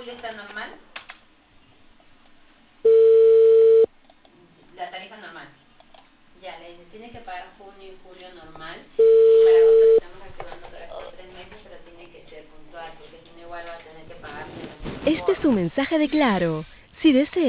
julio está normal. La tarifa normal. Ya, le dice, tiene que pagar junio y julio normal. Y para agosto le estamos activando durante 3 meses, pero tiene que ser puntual, porque si no igual va a tener que pagar. Este es un mensaje de Claro. Si desea